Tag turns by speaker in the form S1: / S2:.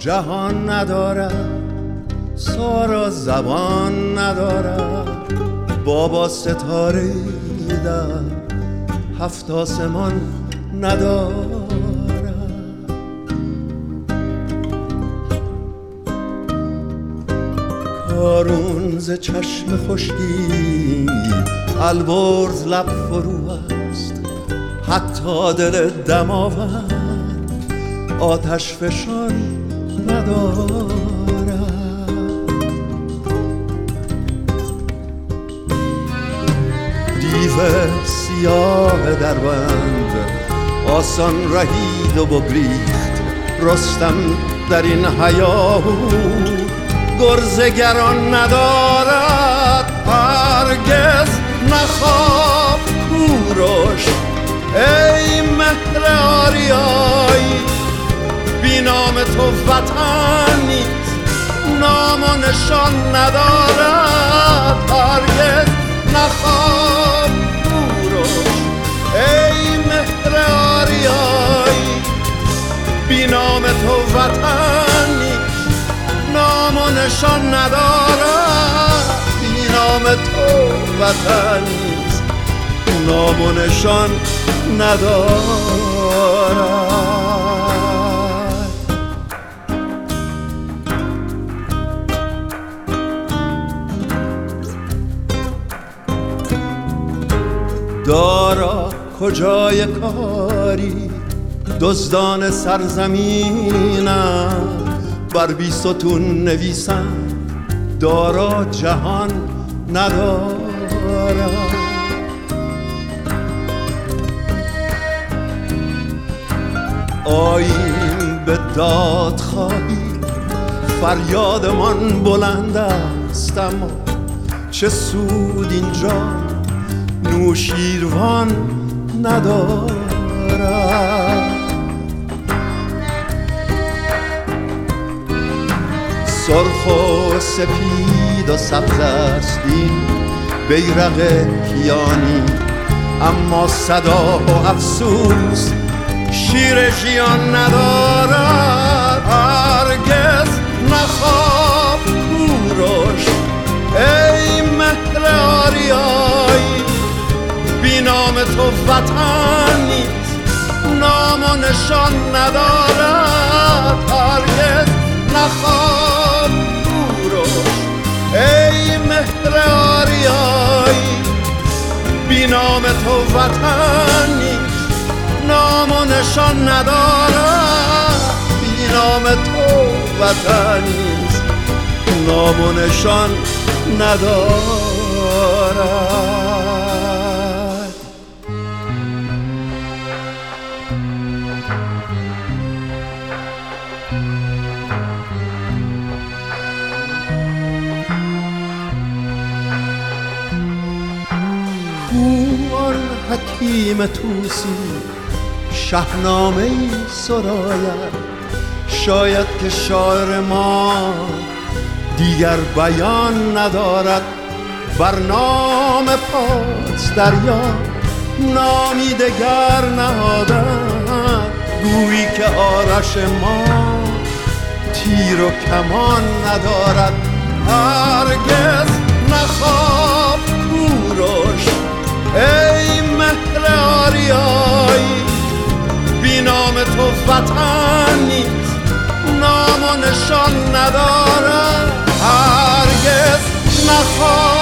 S1: جهان ندارد، سارا زبان ندارد، بابا ستاره در 7 آسمان ندارد. کارون ز چشم خشکی البرز لب فرو است، حتی دل دماوند آتش فشان ندارد. دیو سیاه در بند آسان رهید و بگریخت، رستم در این هیاهو گرزگران ندارد. هرگز نخواب کوروش ای مهر آریایی، بی نام تو وطن نیست، نام و نشان ندارد. هرگز نخواب کوروش ای مهر آریایی، بی نام تو وطن نیست، نام و نشان ندارد. بی نام تو وطن نیست، نام و نشان ندارد. دارا کجای کاری دزدان سرزمینم، بر بیستون نویسم دارا جهان ندارد. آییم به داد خواهی فریادمان بلند است، اما چه سود اینجا نوشیروان ندارد. سرخ و سپید و سبز است این بیرق کیانی، اما صدا و افسوس شیر ژیان ندارد. هرگز نخواب کوروش ای مهر آریایی، بی نام تو وطن نیست، نام و نشان ندارد. هرگز نخواب کوروش ای مهر آریایی، بی نام تو وطن نیست، نام و نشان ندارد. بی نام تو وطن نیست، نام و نشان ندارد. آن حکیم توسی شاهنامه‌ای سراید، شاید که شاعر ما دیگر بیان ندارد. بر نام پاس دریا نامی دگر نهادند، گویی که آرش ما تیر و کمان ندارد. هرگز نخواب کوروش ای مهر آریایی، بی نام تو وطن نیست، نام و نشان ندارد. هرگز نخواب